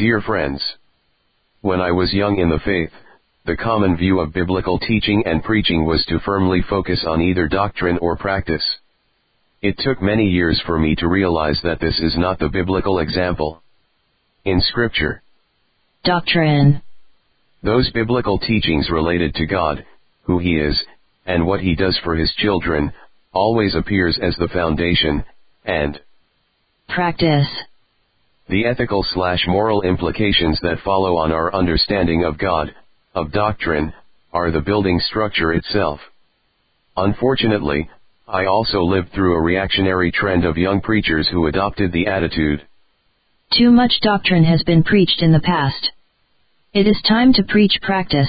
Dear friends, when I was young in the faith, the common view of biblical teaching and preaching was to firmly focus on either doctrine or practice. It took many years for me to realize that this is not the biblical example. In Scripture, doctrine, those biblical teachings related to God, who He is, and what He does for His children, always appears as the foundation, and practice, the ethical/moral implications that follow on our understanding of God, of doctrine, are the building structure itself. Unfortunately, I also lived through a reactionary trend of young preachers who adopted the attitude, too much doctrine has been preached in the past. It is time to preach practice.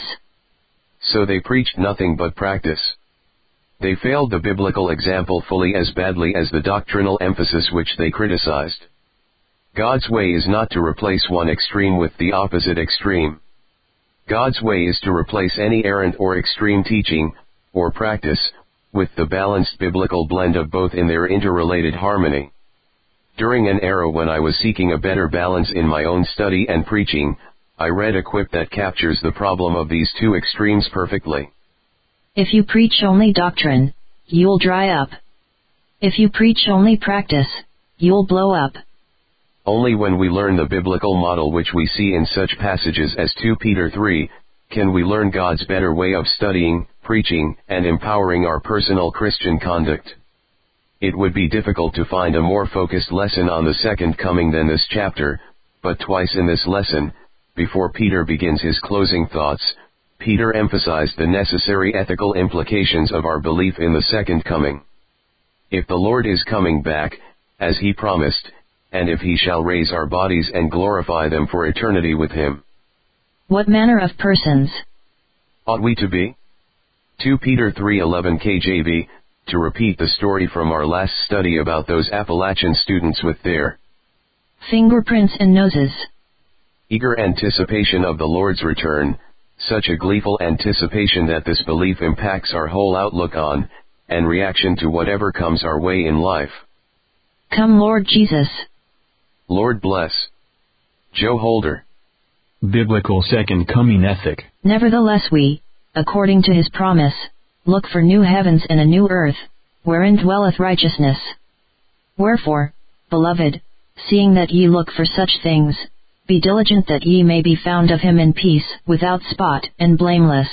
So they preached nothing but practice. They failed the biblical example fully as badly as the doctrinal emphasis which they criticized. God's way is not to replace one extreme with the opposite extreme. God's way is to replace any errant or extreme teaching, or practice, with the balanced biblical blend of both in their interrelated harmony. During an era when I was seeking a better balance in my own study and preaching, I read a quip that captures the problem of these two extremes perfectly. If you preach only doctrine, you'll dry up. If you preach only practice, you'll blow up. Only when we learn the biblical model which we see in such passages as 2 Peter 3, can we learn God's better way of studying, preaching, and empowering our personal Christian conduct. It would be difficult to find a more focused lesson on the second coming than this chapter, but twice in this lesson, before Peter begins his closing thoughts, Peter emphasized the necessary ethical implications of our belief in the second coming. If the Lord is coming back, as He promised, and if He shall raise our bodies and glorify them for eternity with Him, what manner of persons ought we to be? 2 Peter 3:11 KJV, to repeat the story from our last study about those Appalachian students with their fingerprints and noses. Eager anticipation of the Lord's return, such a gleeful anticipation that this belief impacts our whole outlook on, and reaction to whatever comes our way in life. Come Lord Jesus. Lord bless. Joe Holder. Biblical Second Coming Ethic. Nevertheless we, according to His promise, look for new heavens and a new earth, wherein dwelleth righteousness. Wherefore, beloved, seeing that ye look for such things, be diligent that ye may be found of Him in peace, without spot, and blameless.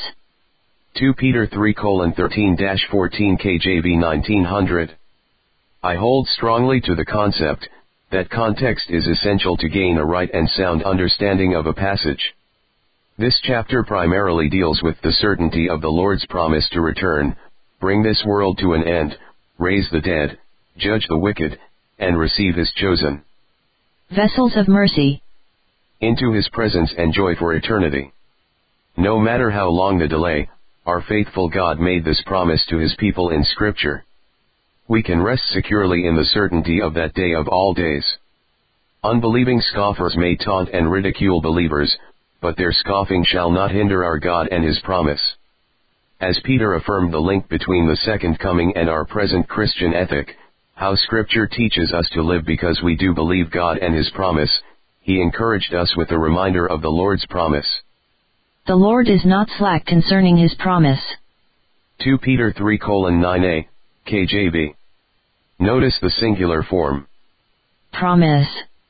2 Peter 3:13-14 KJV 1900. I hold strongly to the concept, that context is essential to gain a right and sound understanding of a passage. This chapter primarily deals with the certainty of the Lord's promise to return, bring this world to an end, raise the dead, judge the wicked, and receive His chosen vessels of mercy into His presence and joy for eternity. No matter how long the delay, our faithful God made this promise to His people in Scripture. We can rest securely in the certainty of that day of all days. Unbelieving scoffers may taunt and ridicule believers, but their scoffing shall not hinder our God and His promise. As Peter affirmed the link between the second coming and our present Christian ethic, how Scripture teaches us to live because we do believe God and His promise, he encouraged us with a reminder of the Lord's promise. The Lord is not slack concerning His promise. 2 Peter 3:9a, KJV. Notice the singular form. Promise.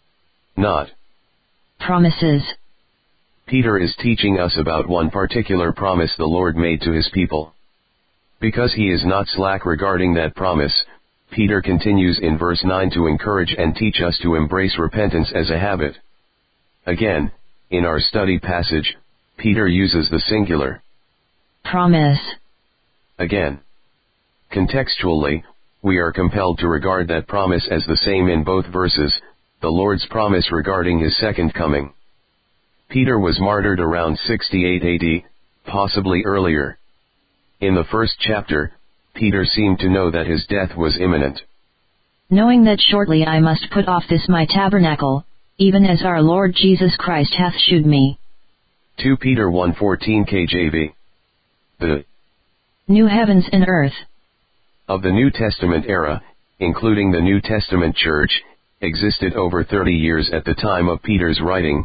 Not promises. Peter is teaching us about one particular promise the Lord made to His people. Because He is not slack regarding that promise, Peter continues in verse 9 to encourage and teach us to embrace repentance as a habit. Again, in our study passage, Peter uses the singular promise. Again. Contextually, we are compelled to regard that promise as the same in both verses, the Lord's promise regarding His second coming. Peter was martyred around 68 AD, possibly earlier. In the first chapter, Peter seemed to know that his death was imminent. Knowing that shortly I must put off this my tabernacle, even as our Lord Jesus Christ hath shewed me. 2 Peter 1:14 KJV. The new heavens and earth of the New Testament era, including the New Testament church, existed over 30 years at the time of Peter's writing,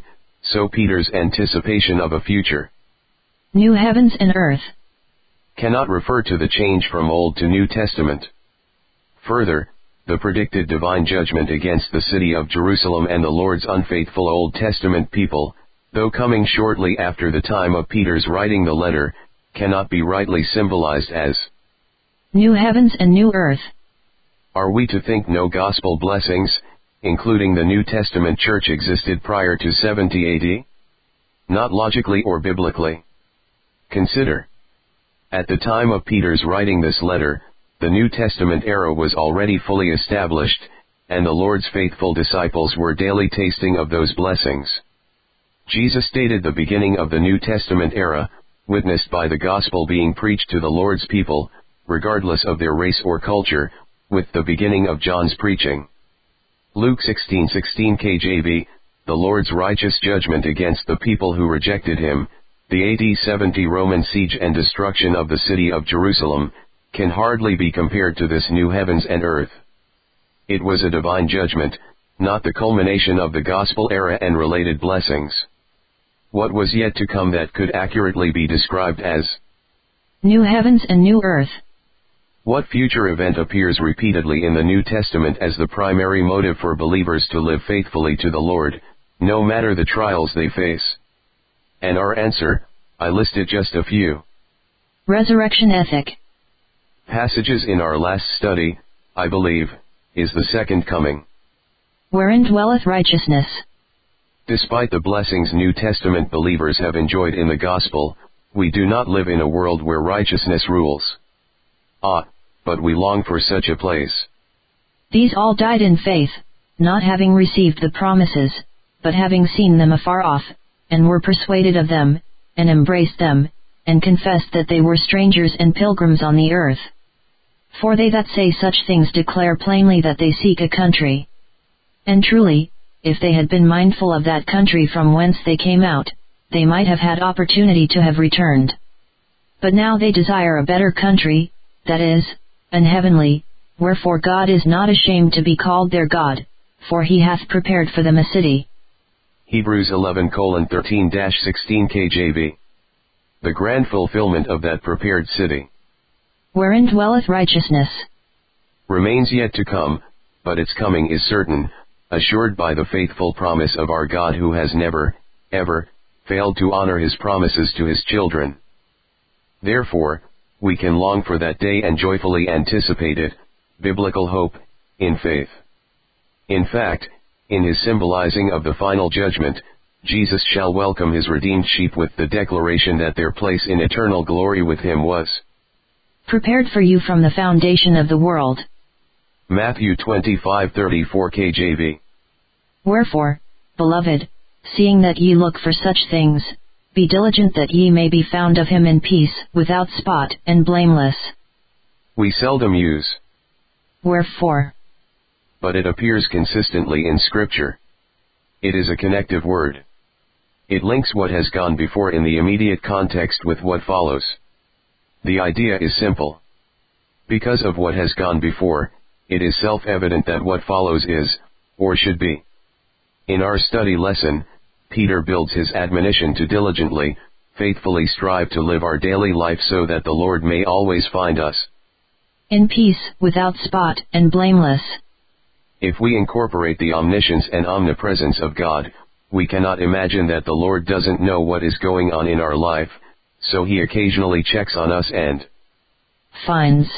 so Peter's anticipation of a future new heavens and earth cannot refer to the change from Old to New Testament. Further, the predicted divine judgment against the city of Jerusalem and the Lord's unfaithful Old Testament people, though coming shortly after the time of Peter's writing the letter, cannot be rightly symbolized as new heavens and new earth. Are we to think no gospel blessings, including the New Testament church, existed prior to 70 AD? Not logically or biblically. Consider. At the time of Peter's writing this letter, the New Testament era was already fully established, and the Lord's faithful disciples were daily tasting of those blessings. Jesus stated the beginning of the New Testament era, witnessed by the gospel being preached to the Lord's people, regardless of their race or culture, with the beginning of John's preaching. Luke 16:16 KJV, the Lord's righteous judgment against the people who rejected him, the AD 70 Roman siege and destruction of the city of Jerusalem, can hardly be compared to this new heavens and earth. It was a divine judgment, not the culmination of the gospel era and related blessings. What was yet to come that could accurately be described as new heavens and new earth? What future event appears repeatedly in the New Testament as the primary motive for believers to live faithfully to the Lord, no matter the trials they face? And our answer, I listed just a few. Resurrection ethic. Passages in our last study, I believe, is the second coming, wherein dwelleth righteousness. Despite the blessings New Testament believers have enjoyed in the gospel, we do not live in a world where righteousness rules. But we long for such a place. These all died in faith, not having received the promises, but having seen them afar off, and were persuaded of them, and embraced them, and confessed that they were strangers and pilgrims on the earth. For they that say such things declare plainly that they seek a country. And truly, if they had been mindful of that country from whence they came out, they might have had opportunity to have returned. But now they desire a better country, that is, an heavenly, wherefore God is not ashamed to be called their God, for he hath prepared for them a city. Hebrews 11:13-16 KJV. The grand fulfillment of that prepared city, wherein dwelleth righteousness, remains yet to come, but its coming is certain, assured by the faithful promise of our God, who has never, ever, failed to honor his promises to his children. Therefore, we can long for that day and joyfully anticipate it, biblical hope, in faith. In fact, in his symbolizing of the final judgment, Jesus shall welcome his redeemed sheep with the declaration that their place in eternal glory with him was prepared for you from the foundation of the world. Matthew 25:34 KJV. Wherefore, beloved, seeing that ye look for such things, be diligent that ye may be found of him in peace, without spot, and blameless. We seldom use wherefore, but it appears consistently in Scripture. It is a connective word. It links what has gone before in the immediate context with what follows. The idea is simple. Because of what has gone before, it is self-evident that what follows is, or should be. In our study lesson, Peter builds his admonition to diligently, faithfully strive to live our daily life so that the Lord may always find us in peace, without spot, and blameless. If we incorporate the omniscience and omnipresence of God, we cannot imagine that the Lord doesn't know what is going on in our life, so he occasionally checks on us and finds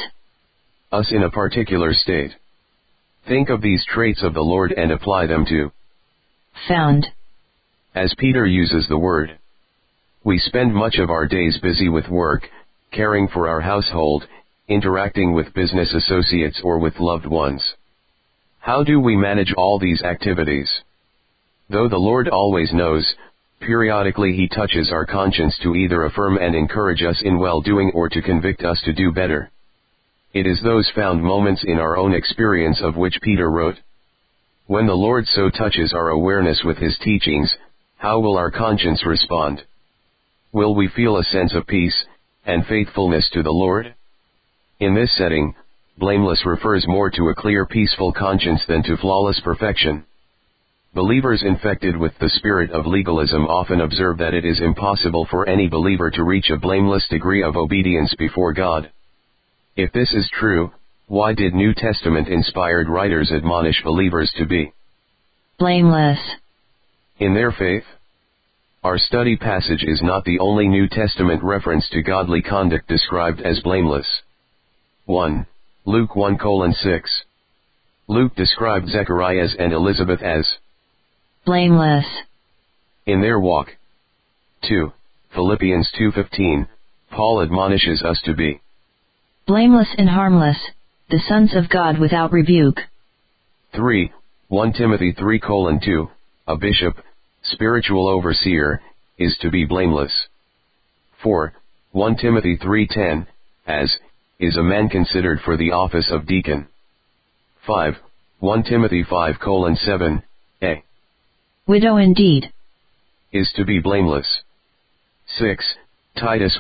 us in a particular state. Think of these traits of the Lord and apply them to found. As Peter uses the word, we spend much of our days busy with work, caring for our household, interacting with business associates or with loved ones. How do we manage all these activities? Though the Lord always knows, periodically he touches our conscience to either affirm and encourage us in well-doing or to convict us to do better. It is those found moments in our own experience of which Peter wrote. When the Lord so touches our awareness with his teachings, how will our conscience respond? Will we feel a sense of peace and faithfulness to the Lord? In this setting, blameless refers more to a clear, peaceful conscience than to flawless perfection. Believers infected with the spirit of legalism often observe that it is impossible for any believer to reach a blameless degree of obedience before God. If this is true, why did New Testament-inspired writers admonish believers to be blameless in their faith? Our study passage is not the only New Testament reference to godly conduct described as blameless. 1. Luke 1:6. Luke described Zacharias and Elizabeth as blameless in their walk. 2. Philippians 2:15, Paul admonishes us to be blameless and harmless, the sons of God without rebuke. 3. 1 Timothy 3:2, a bishop, spiritual overseer, is to be blameless. 4. 1 Timothy 3:10, as is a man considered for the office of deacon. 5. 1 Timothy 5:7, a widow indeed is to be blameless. 6. Titus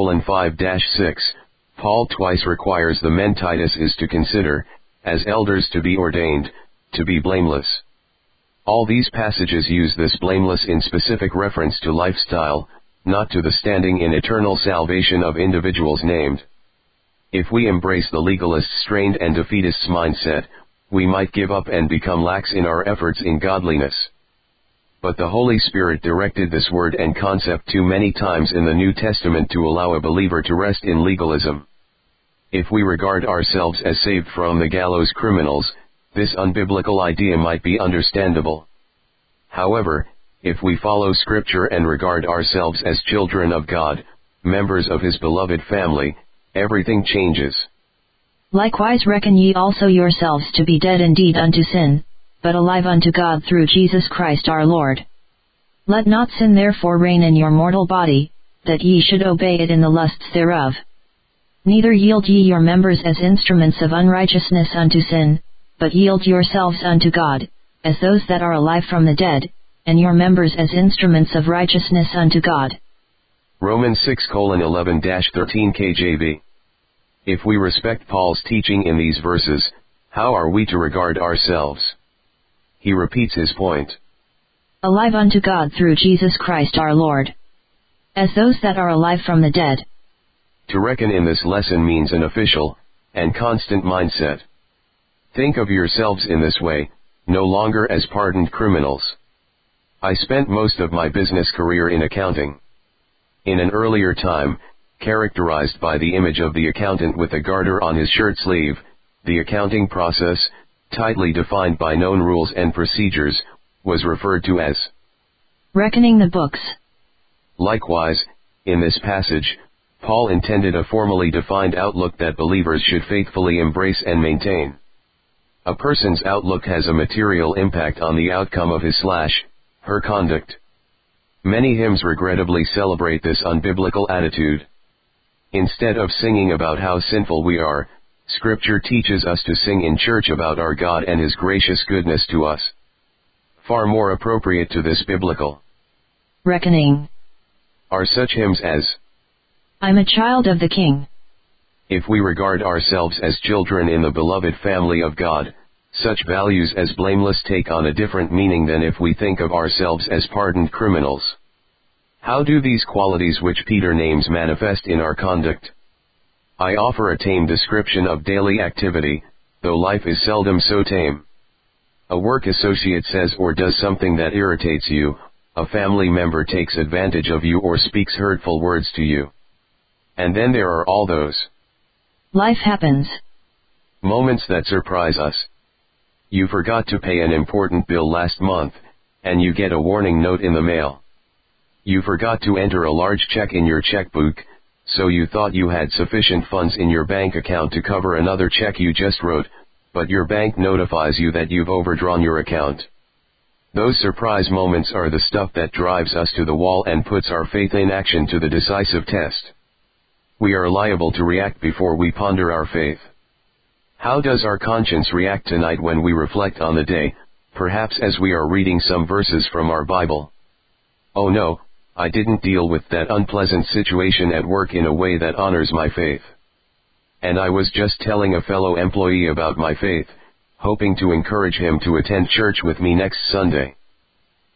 1:5-6, Paul twice requires the men Titus is to consider, as elders to be ordained, to be blameless. All these passages use this blameless in specific reference to lifestyle, not to the standing in eternal salvation of individuals named. If we embrace the legalist's strained and defeatist's mindset, we might give up and become lax in our efforts in godliness. But the Holy Spirit directed this word and concept too many times in the New Testament to allow a believer to rest in legalism. If we regard ourselves as saved from the gallows criminals, this unbiblical idea might be understandable. However, if we follow Scripture and regard ourselves as children of God, members of His beloved family, everything changes. Likewise reckon ye also yourselves to be dead indeed unto sin, but alive unto God through Jesus Christ our Lord. Let not sin therefore reign in your mortal body, that ye should obey it in the lusts thereof. Neither yield ye your members as instruments of unrighteousness unto sin, but yield yourselves unto God, as those that are alive from the dead, and your members as instruments of righteousness unto God. Romans 6:11-13 KJV. If we respect Paul's teaching in these verses, how are we to regard ourselves? He repeats his point. Alive unto God through Jesus Christ our Lord. As those that are alive from the dead. To reckon in this lesson means an official and constant mindset. Think of yourselves in this way, no longer as pardoned criminals. I spent most of my business career in accounting. In an earlier time, characterized by the image of the accountant with a garter on his shirt sleeve, the accounting process, tightly defined by known rules and procedures, was referred to as reckoning the books. Likewise, in this passage, Paul intended a formally defined outlook that believers should faithfully embrace and maintain. A person's outlook has a material impact on the outcome of his/her conduct. Many hymns regrettably celebrate this unbiblical attitude. Instead of singing about how sinful we are, Scripture teaches us to sing in church about our God and His gracious goodness to us. Far more appropriate to this biblical reckoning are such hymns as I'm a child of the King. If we regard ourselves as children in the beloved family of God, such values as blameless take on a different meaning than if we think of ourselves as pardoned criminals. How do these qualities which Peter names manifest in our conduct? I offer a tame description of daily activity, though life is seldom so tame. A work associate says or does something that irritates you, a family member takes advantage of you or speaks hurtful words to you. And then there are all those life happens moments that surprise us. You forgot to pay an important bill last month, and you get a warning note in the mail. You forgot to enter a large check in your checkbook, so you thought you had sufficient funds in your bank account to cover another check you just wrote, but your bank notifies you that you've overdrawn your account. Those surprise moments are the stuff that drives us to the wall and puts our faith in action to the decisive test. We are liable to react before we ponder our faith. How does our conscience react tonight when we reflect on the day, perhaps as we are reading some verses from our Bible? Oh no, I didn't deal with that unpleasant situation at work in a way that honors my faith. And I was just telling a fellow employee about my faith, hoping to encourage him to attend church with me next Sunday.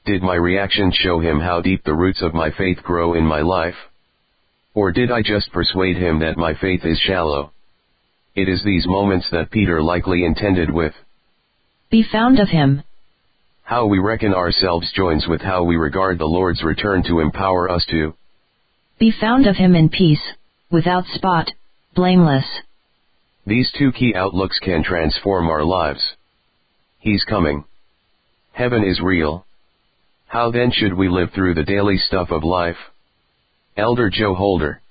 Did my reaction show him how deep the roots of my faith grow in my life? Or did I just persuade him that my faith is shallow? It is these moments that Peter likely intended with "Be found of him." how we reckon ourselves joins with how we regard the Lord's return to empower us to "Be found of him in peace, without spot, blameless." These two key outlooks can transform our lives. He's coming. Heaven is real. How then should we live through the daily stuff of life? Elder Joe Holder.